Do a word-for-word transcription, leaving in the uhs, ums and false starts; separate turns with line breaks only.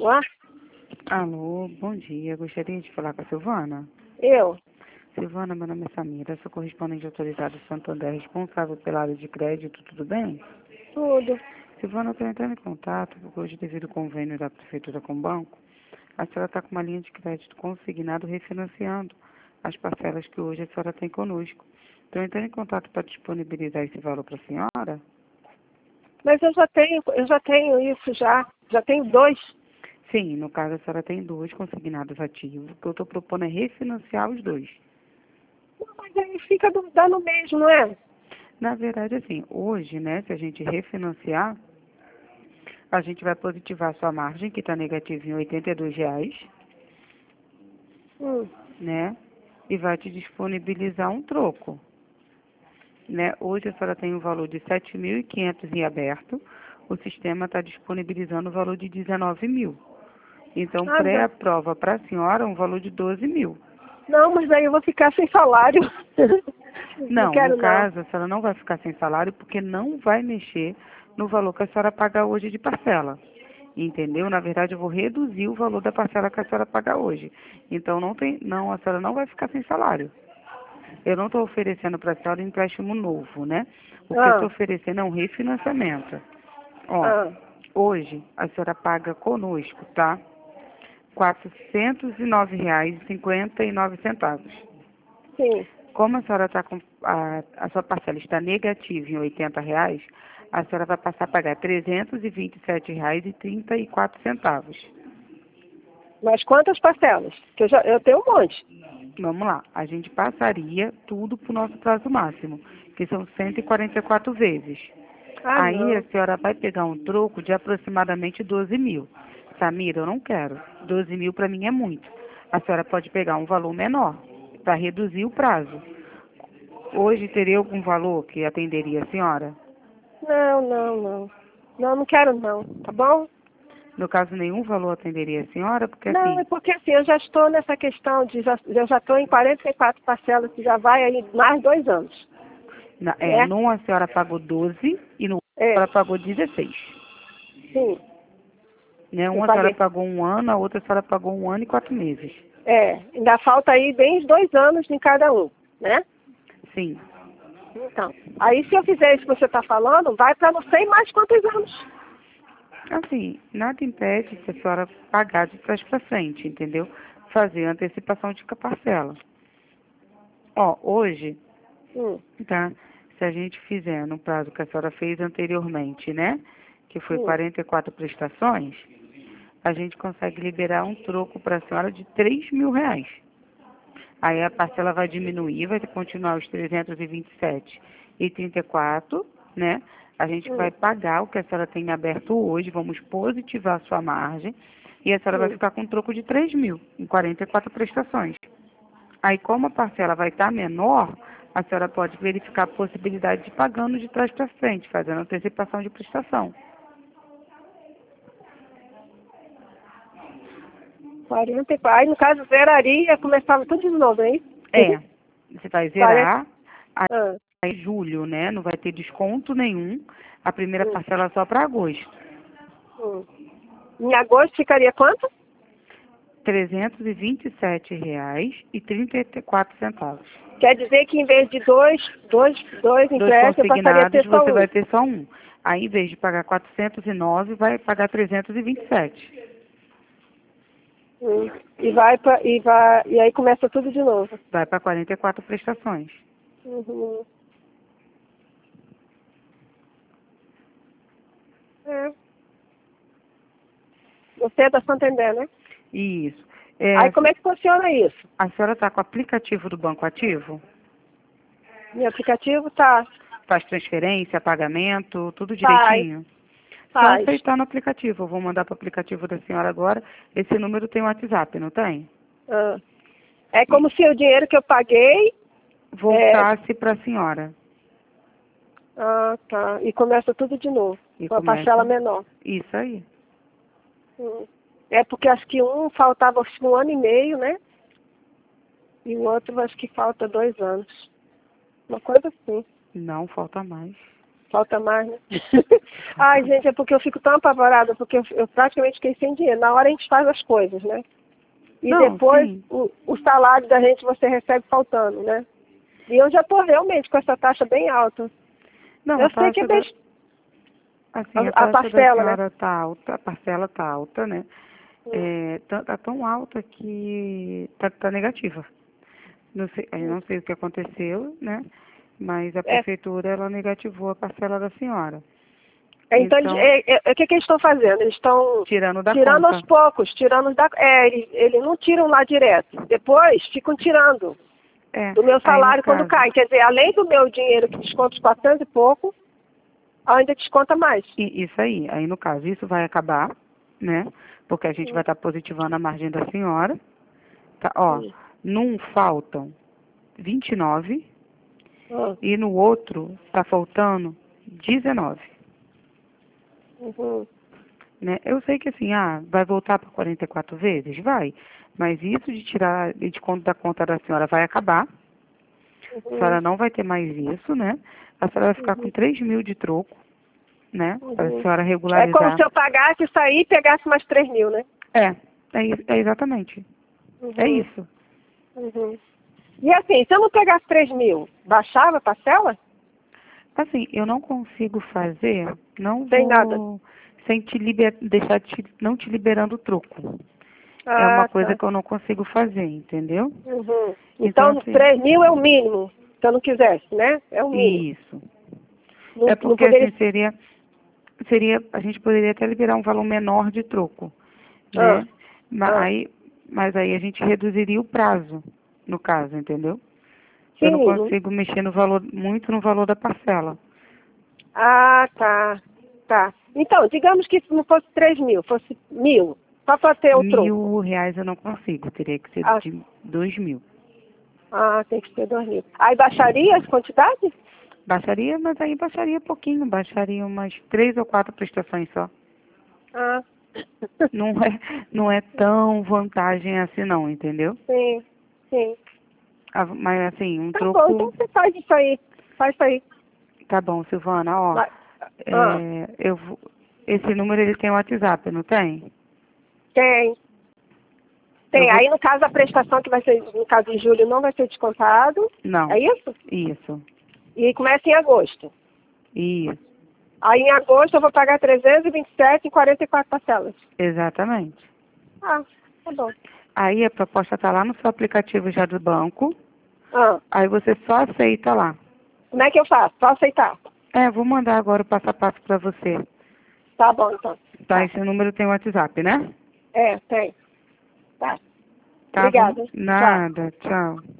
Ué?
Alô, bom dia. Gostaria de falar com a Silvana.
Eu?
Silvana, meu nome é Samira, sou correspondente autorizado do Santander, responsável pela área de crédito, tudo bem?
Tudo.
Silvana, eu estou entrando em contato, porque hoje, devido ao convênio da Prefeitura com o banco, a senhora está com uma linha de crédito consignado refinanciando as parcelas que hoje a senhora tem conosco. Estou entrando em contato para disponibilizar esse valor para a senhora?
Mas eu já tenho, eu já tenho isso já. Já tenho dois.
Sim, no caso a senhora tem dois consignados ativos, o que eu estou propondo é refinanciar os dois.
Mas aí fica do- dando mesmo, não é?
Na verdade, assim, hoje, né, se a gente refinanciar, a gente vai positivar a sua margem, que está negativa em oitenta e dois reais,
Hum.
né, e vai te disponibilizar um troco. Né? Hoje a senhora tem um valor de sete mil e quinhentos em aberto, o sistema está disponibilizando o valor de dezenove mil. Então,
Ah, não.
pré-aprova para a senhora um valor de doze mil.
Não, mas aí eu vou ficar sem salário. Não
Não, no
quero não.
caso, a senhora não vai ficar sem salário porque não vai mexer no valor que a senhora paga hoje de parcela. Entendeu? Na verdade, eu vou reduzir o valor da parcela que a senhora paga hoje. Então, não tem, não, a senhora não vai ficar sem salário. Eu não estou oferecendo para a senhora um empréstimo novo, né? O que eu estou
Ah,
oferecendo é um refinanciamento. Ó,
ah,
hoje a senhora paga conosco, tá? quatrocentos e nove reais e cinquenta e nove centavos.
sim.
Como a senhora está com a, a sua parcela está negativa em oitenta reais, a senhora vai passar a pagar trezentos e vinte e sete reais e trinta e quatro centavos.
Mas quantas parcelas? Que eu, já, eu tenho um monte.
Vamos lá, a gente passaria tudo para o nosso prazo máximo, que são cento e quarenta e quatro vezes.
Ah,
Aí a
não.
senhora vai pegar um troco de aproximadamente doze mil. Samira, eu não quero. doze mil para mim é muito. A senhora pode pegar um valor menor para reduzir o prazo. Hoje teria algum valor que atenderia a senhora?
Não, não, não. Não, não quero não, tá bom?
No caso, nenhum valor atenderia a senhora, porque
Não, é
assim,
porque assim, eu já estou nessa questão de, já, eu já estou em quarenta e quatro parcelas, que já vai aí mais dois anos,
na, é,
né?
num a senhora pagou doze e no outro a
É,
senhora pagou dezesseis.
sim,
Né?
eu
Uma a senhora
paguei.
pagou um ano, a outra a senhora pagou um ano e quatro meses.
É, ainda falta aí bem uns dois anos em cada um, né?
Sim.
Então, aí se eu fizer isso que você está falando, vai para não sei mais quantos anos.
Assim, nada impede se a senhora pagar de trás para frente, entendeu? Fazer antecipação de parcela. Ó, hoje,
Hum,
tá? Se a gente fizer no prazo que a senhora fez anteriormente, né? Que foi
hum,
quarenta e quatro prestações, a gente consegue liberar um troco para a senhora de três mil reais. Aí a parcela vai diminuir, vai continuar os trezentos e vinte e sete e trinta e quatro, né? A gente vai
hum,
pagar o que a senhora tem aberto hoje, vamos positivar a sua margem e a senhora vai
hum.
ficar com um troco de três mil em quarenta e quatro prestações. Aí, como a parcela vai estar menor, a senhora pode verificar a possibilidade de ir pagando de trás para frente, fazendo antecipação de prestação.
quarenta e quatro. Aí, no caso, zeraria, começava tudo de novo, hein?
É, você vai
quarenta.
zerar.
Ah,
Aí, julho, né? Não vai ter desconto nenhum. A primeira
hum,
parcela é só para agosto.
hum. Em agosto ficaria quanto?
trezentos e vinte e sete reais e trinta e quatro centavos.
Quer dizer que em vez de dois, dois, dois
Dois
empréstimos, eu passaria a
consignados,
ter só
você
um.
vai ter só um. Aí, em vez de pagar quatrocentos e nove, vai pagar trezentos e vinte e sete.
Hum. E vai pra, e vai e aí começa tudo de novo.
Vai para quarenta e quatro prestações.
Uhum. É. Você é da Santander, né?
Isso. É,
Aí como é que funciona isso?
a senhora está com o aplicativo do banco ativo?
Meu aplicativo tá,
Faz transferência, pagamento, tudo
faz,
direitinho? Só
faz.
aceitar no aplicativo. Eu vou mandar para o aplicativo da senhora agora. Esse número tem WhatsApp, não tem?
Ah. É
E
como se o dinheiro que eu paguei, é,
voltasse para a senhora.
ah, tá. E começa tudo de novo,
E
com a parcela
começa.
menor.
Isso aí.
Hum. É porque acho que um faltava acho que um ano e meio, né? E o outro acho que falta dois anos. Uma coisa assim.
Não falta mais.
falta mais, né? Ai, gente, é porque eu fico tão apavorada, porque eu, eu praticamente fiquei sem dinheiro. Na hora a gente faz as coisas, né? E
Não,
depois
sim.
o, o salário da gente você recebe faltando, né? E eu já estou realmente com essa taxa bem alta.
Não,
Eu
a
sei que é
taxa da,
best...
assim, a
a, a
taxa da
parcela, né?
senhora tá alta, a parcela tá alta, né?
Hum.
É, tá, tá tão alta que tá, tá negativa. Não sei, eu não sei o que aconteceu, né? Mas a
É,
prefeitura, ela negativou a parcela da senhora.
é, então, eles-
Então,
é, é, é, o que, que eles estão fazendo? Eles estão
tirando da
tirando aos
conta.
poucos, tirando da... É, eles, eles não tiram lá direto. Depois ficam tirando
É,
do meu
aí no
salário quando
caso,
cai. Quer dizer, além do meu dinheiro que desconta os quatrocentos e pouco, ainda desconta mais.
i- isso aí, aí no caso, isso vai acabar, né? Porque a gente vai
Hum,
estar positivando a margem da senhora. Tá, ó,
hum,
num faltam vinte e nove
hum,
e no outro tá faltando dezenove,
uhum,
né? Eu sei que assim, ah, vai voltar para quarenta e quatro vezes? Vai. Mas isso de tirar de conta da conta da senhora vai acabar. A
uhum,
senhora não vai ter mais isso, né? A senhora vai ficar com
uhum,
três mil de troco, né? Para a
uhum.
senhora
É como
regularizar.
se eu pagasse isso aí e pegasse mais três mil, né?
É, é, i- é exatamente. É
Uhum,
isso.
uhum. E assim, se eu não pegasse três mil, baixava a parcela?
Assim, eu não consigo fazer, não
Sem nada.
vou sem te liber, deixar te, não te liberando o troco. É uma
Ah,
coisa
tá.
que eu não consigo fazer, entendeu?
Uhum.
Então,
Então,
assim,
três mil é o mínimo, se eu não quisesse, né? É o mínimo.
isso. É
Não, não
porque
poderia...
assim seria, seria, a gente poderia até liberar um valor menor de troco,
Ah,
né? Ma-
ah.
Aí, mas aí a gente reduziria o prazo, no caso, entendeu? Eu não
Sim, não...
consigo mexer no valor, muito no valor da parcela.
Ah, tá. Tá. Então, digamos que se não fosse três mil, fosse mil, só para ter o troco.
Mil reais eu não consigo, teria que ser
Ah,
de dois mil.
ah, tem que ser dois mil. Aí baixaria as quantidades?
Baixaria, mas aí baixaria pouquinho, baixaria umas três ou quatro prestações só.
Ah,
Não é, não é tão vantagem assim não, entendeu?
sim, sim.
Ah, mas assim, um
Tá bom, então
troco.
você faz isso aí. Faz isso aí.
Tá bom, Silvana, ó.
Vai. Ah,
É, eu vou, esse número ele tem WhatsApp, não tem?
tem.
Eu
Tem.
vou.
Aí, no caso, a prestação que vai ser, no caso de julho, não vai ser descontado. É
Não,
isso?
isso,
E começa em agosto.
isso,
Aí, em agosto, eu vou pagar trezentos e vinte e sete em quarenta e quatro parcelas.
exatamente.
Ah, tá bom.
Aí a proposta tá lá no seu aplicativo já do banco.
Ah,
Aí você só aceita lá.
como é que eu faço? Só aceitar.
É, vou mandar agora o passo a passo para você.
Tá bom, então.
Tá,
Tá.
esse número tem WhatsApp, né?
É, tem. Tá.
Tá, vamos.
Obrigada. Tchau.
Nada, tchau.